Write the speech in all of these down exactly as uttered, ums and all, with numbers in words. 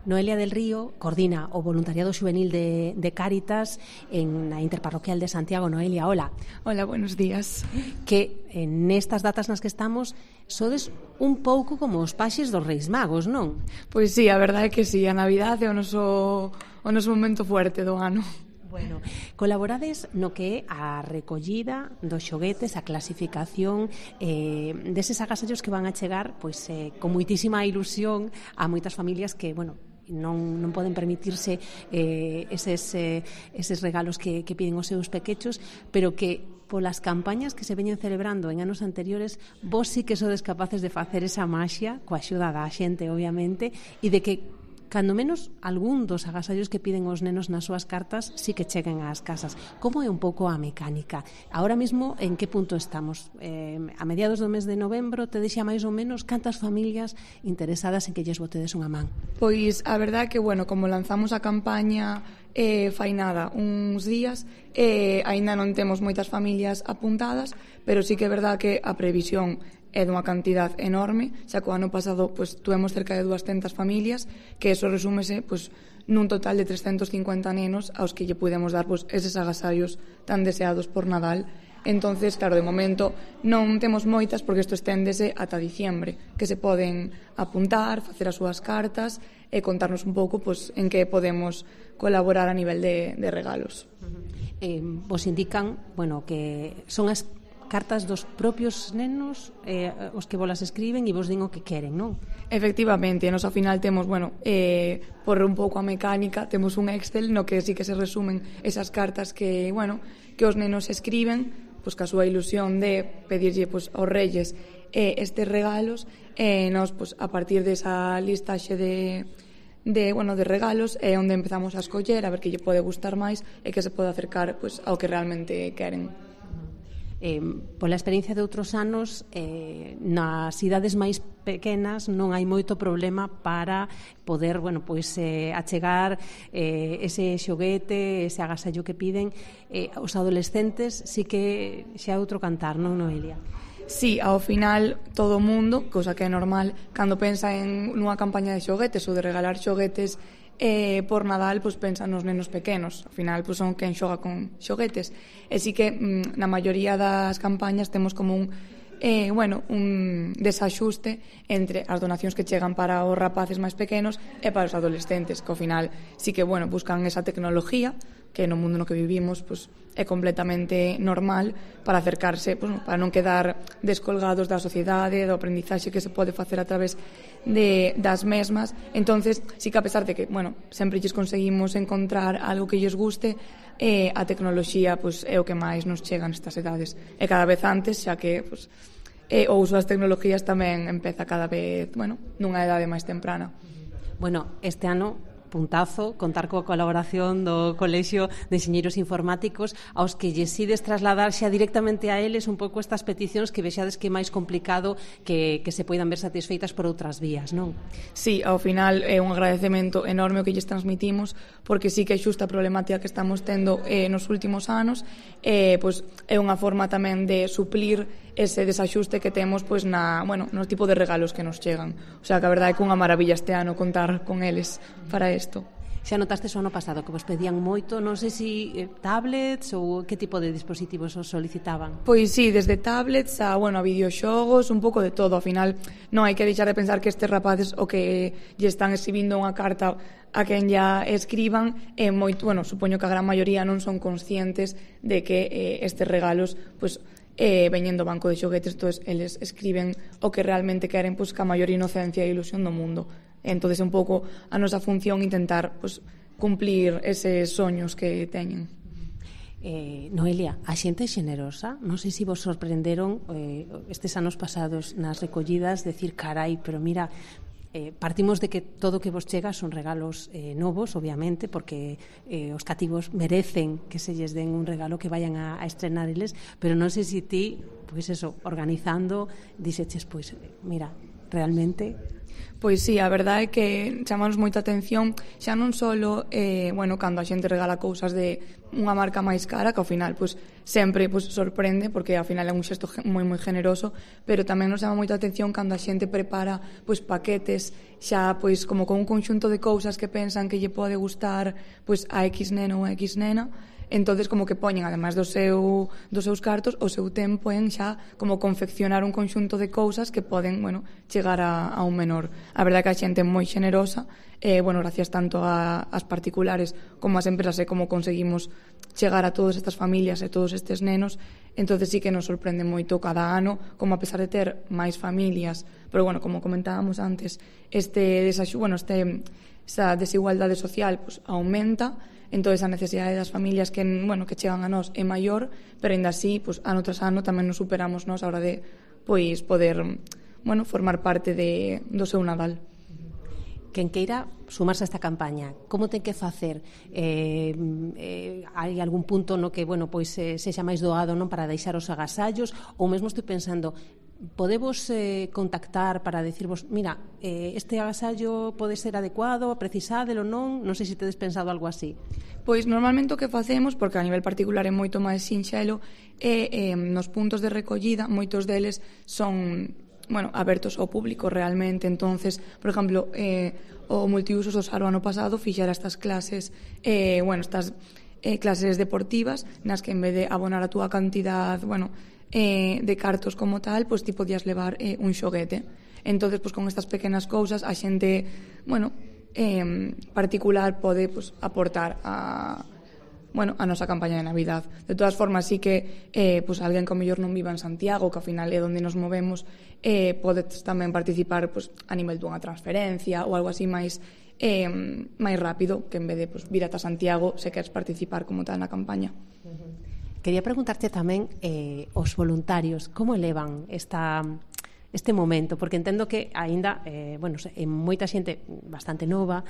Noelia del Río coordina o voluntariado juvenil de, de Cáritas en la Interparroquial de Santiago. Noelia, hola. Hola, buenos días. Que en estas datas nas que estamos sodes un pouco como os paxes dos Reis Magos, non? Pois sí, a verdade é que sí, a Navidade é o noso, o noso momento fuerte do ano. Bueno, colaborades no que é a recollida dos xoguetes, a clasificación eh, deses agasallos que van a chegar pois, eh, con moitísima ilusión a moitas familias que, bueno, non, non poden permitirse eh, eses, eh, eses regalos que, que piden os seus pequechos, pero que polas campañas que se veñen celebrando en anos anteriores, vos sí que sodes capaces de facer esa maxia, coa axuda da xente, obviamente, e de que cando menos algún dos agasallos que piden os nenos nas súas cartas sí que cheguen ás casas. Como é un pouco a mecánica? Ahora mismo, en que punto estamos? Eh, a mediados do mes de novembro, te deixa máis ou menos cantas familias interesadas en que lles botedes unha man? Pois a verdade é que, bueno, como lanzamos a campaña eh, fai nada, uns días, eh, aínda non temos moitas familias apuntadas, pero sí que é verdade que a previsión é dunha cantidad enorme, xa que o ano pasado pois, tuvemos cerca de doscientas familias, que eso resúmese pois, nun total de trescentos cincuenta nenos aos que lle pudemos dar pois, eses agasallos tan deseados por Nadal. Entonces, claro, de momento non temos moitas porque isto esténdese ata diciembre, que se poden apuntar, facer as súas cartas e contarnos un pouco pois, en que podemos colaborar a nivel de, de regalos. Eh, vos indican, bueno, que son as cartas dos propios nenos eh, os que volas escriben e vos din o que queren, non? Efectivamente, nos ao final temos, bueno, eh, por un pouco a mecánica, temos un Excel no que sí que se resumen esas cartas que, bueno, que os nenos escriben, pois ca súa ilusión de pedirlle pois, aos reyes eh, estes regalos, e eh, nos, pois, a partir desa listaxe de de, bueno, de regalos é onde empezamos a escoller a ver que lle pode gustar máis e que se pode acercar pois, ao que realmente queren. Eh, pola experiencia de outros anos eh, nas cidades máis pequenas non hai moito problema para poder, bueno, pois eh, achegar eh, ese xoguete, ese agasallo que piden. Eh, os adolescentes sí que xa é outro cantar, non, Noelia? Sí, ao final todo o mundo, cousa que é normal, cando pensa en nunha campaña de xoguetes ou de regalar xoguetes eh, por Nadal, pois pensa nos nenos pequenos. Ao final, pois son quen xoga con xoguetes. E sí que mm, na maioría das campañas temos como un eh, bueno, un desaxuste entre as donacións que chegan para os rapaces máis pequenos e para os adolescentes, que ao final sí que, bueno, buscan esa tecnología que no mundo no que vivimos pois, é completamente normal para acercarse, pois, para non quedar descolgados da sociedade, do aprendizaxe que se pode facer a través de, das mesmas. Entonces, sí que a pesar de que, bueno, sempre lles conseguimos encontrar algo que lles guste, eh, a tecnoloxía pois, é o que máis nos chega nestas edades. E cada vez antes, xa que pois, eh, o uso das tecnologías tamén empeza cada vez, bueno, nunha edade máis temprana. Bueno, este ano puntazo, contar coa colaboración do Colexio de Enxeñeiros Informáticos aos que lles ides trasladar xa directamente a eles un pouco estas peticións que vexades que é máis complicado que, que se poidan ver satisfeitas por outras vías, non? Sí, ao final é un agradecemento enorme o que lles transmitimos porque sí que é xusta a problemática que estamos tendo eh, nos últimos anos eh, pois é unha forma tamén de suplir ese desaxuste que temos pois na, bueno, no tipo de regalos que nos chegan. O sea, que a verdade é que unha maravilla este ano contar con eles para isto. Xa notastes o ano pasado que vos pedían moito, non sei se eh, tablets ou que tipo de dispositivos os solicitaban? Pois sí, desde tablets a, bueno, a videoxogos, un pouco de todo. Ao final non hai que deixar de pensar que estes rapaces o que lle están escribindo unha carta a quen ya escriban é moito, bueno, supoño que a gran maioría non son conscientes de que eh, estes regalos, pois, eh, veñen do banco de xoguetes, entonces eles escriben o que realmente queren, pois, ca maior inocencia e ilusión do mundo. Entonces é un pouco a nosa función intentar pois, cumplir eses soños que teñen. Eh, Noelia, a xente é xenerosa? Non sei se vos sorprenderon eh, estes anos pasados nas recollidas decir, carai, pero mira, eh, partimos de que todo o que vos chega son regalos eh, novos, obviamente, porque eh, os cativos merecen que se lles den un regalo que vayan a, a estrenar eles, pero non sei se ti, pois eso, organizando, dixeches, pois, mira, realmente? Pois sí, a verdade é que chamanos moita atención xa non só eh, bueno, cando a xente regala cousas de unha marca máis cara, que ao final pois, sempre pois, sorprende, porque ao final é un xesto moi moi generoso, pero tamén nos chama moita atención cando a xente prepara pois, paquetes xa pois, como con un conxunto de cousas que pensan que lle pode gustar pois, a X neno ou a X nena. Entonces como que poñen, ademais do seu, dos seus cartos, o seu tempo en xa como confeccionar un conxunto de cousas que poden, bueno, chegar a, a un menor. A verdade que a xente é moi xenerosa, eh, bueno, gracias tanto a, as particulares como as empresas e como conseguimos chegar a todas estas familias e todos estes nenos. Entonces sí que nos sorprende moito cada ano, como a pesar de ter máis familias, pero bueno, como comentábamos antes, este desaxu, bueno, este, esta desigualdade social pues, aumenta. Entón, a necesidade das familias que, bueno, que chegan a nós é maior, pero ainda así, pues, ano tras ano tamén nos superamos nós a hora de pois, poder bueno, formar parte de, do seu Nadal. Quen queira sumarse a esta campaña, como ten que facer? Eh, eh, hai algún punto no que, bueno, pois eh, sexa máis doado, non, para deixar os agasallos, ou mesmo estou pensando, podemos eh, contactar para decirvos, mira, eh, este agasallo pode ser adecuado, precisádelo, non? Non sei se tedes pensado algo así. Pois normalmente o que facemos, porque a nivel particular é moito máis sinxelo, é eh, nos puntos de recollida, moitos deles son, bueno, abertos ao público realmente. Entonces, por exemplo, eh, o Multiusos do Sar o ano pasado fixera estas clases, eh, bueno, estas eh, clases deportivas nas que en vez de abonar a túa cantidad, bueno, eh, de cartos como tal, pois ti podías levar eh, un xoguete. Entonces, pois con estas pequenas cousas a xente, bueno, eh, particular pode pois, aportar a, bueno, a nosa campaña de Navidad. De todas formas, sí que eh, pois, alguén que ao mellor non viva en Santiago, que ao final é onde nos movemos, eh, podes tamén participar pois, a nivel dunha transferencia ou algo así máis eh, máis rápido, que en vez de pois, vir ata Santiago se queres participar como tal na campaña. Uh-huh. Quería preguntarte tamén eh, os voluntarios, como elevan esta, este momento? Porque entendo que aínda, eh, bueno, é moita xente bastante nova,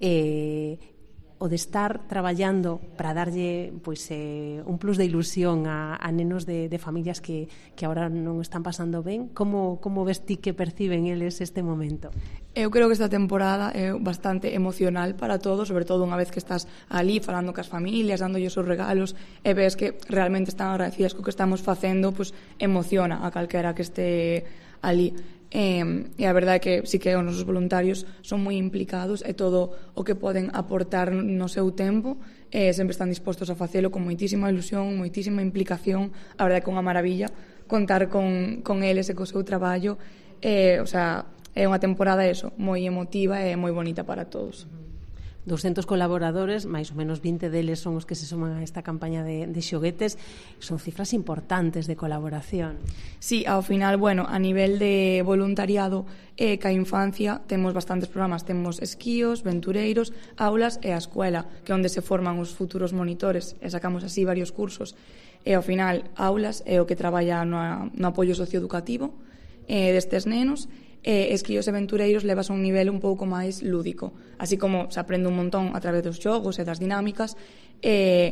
eh, o de estar traballando para darlle pois, eh, un plus de ilusión a, a nenos de, de familias que, que agora non están pasando ben, como, como ves ti que perciben eles este momento? Eu creo que esta temporada é bastante emocional para todos, sobre todo unha vez que estás ali falando cas familias, dándolles os regalos e ves que realmente están agradecidas co que estamos facendo, pues emociona a calquera que este ali. Eh, e a verdade é que sí que os nosos voluntarios son moi implicados e todo o que poden aportar no seu tempo eh, sempre están dispostos a facelo con moitísima ilusión, moitísima implicación. A verdade é que é unha maravilla contar con, con eles e co seu traballo. Eh, o sea, é unha temporada eso, moi emotiva e moi bonita para todos. doscientos colaboradores, máis ou menos vinte deles son os que se suman a esta campaña de, de xoguetes. Son cifras importantes de colaboración. Sí, ao final, bueno, a nivel de voluntariado e eh, ca infancia temos bastantes programas. Temos esquíos, ventureiros, aulas e a escuela, que é onde se forman os futuros monitores, e sacamos así varios cursos. E ao final, aulas é o que traballa no, no apoio socioeducativo eh, destes nenos, e esquíos e aventureiros levas a un nivel un pouco máis lúdico, así como se aprende un montón a través dos xogos e das dinámicas. E,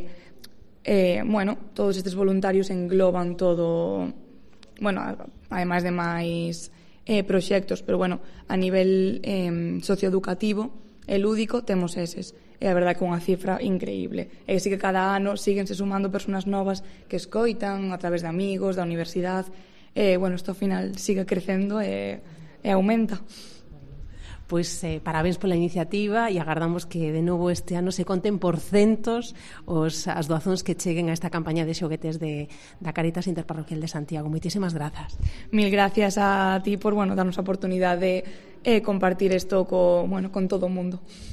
e bueno, todos estes voluntarios engloban todo, bueno, ademais de máis eh, proxectos, pero bueno, a nivel eh, socioeducativo e lúdico temos eses. E a verdade que é unha cifra increíble. E sí que cada ano síguense sumando persoas novas que escoitan a través de amigos, da universidade. E bueno, isto ao final sigue crecendo e e aumenta. Pois eh, parabéns pola iniciativa e agardamos que de novo este ano se conten por centos os, as doazóns que cheguen a esta campaña de xoguetes de, da Caritas Interparroquial de Santiago. Moitísimas grazas. Mil gracias a ti por, bueno, darnos a oportunidade de eh, compartir isto co, bueno, con todo o mundo.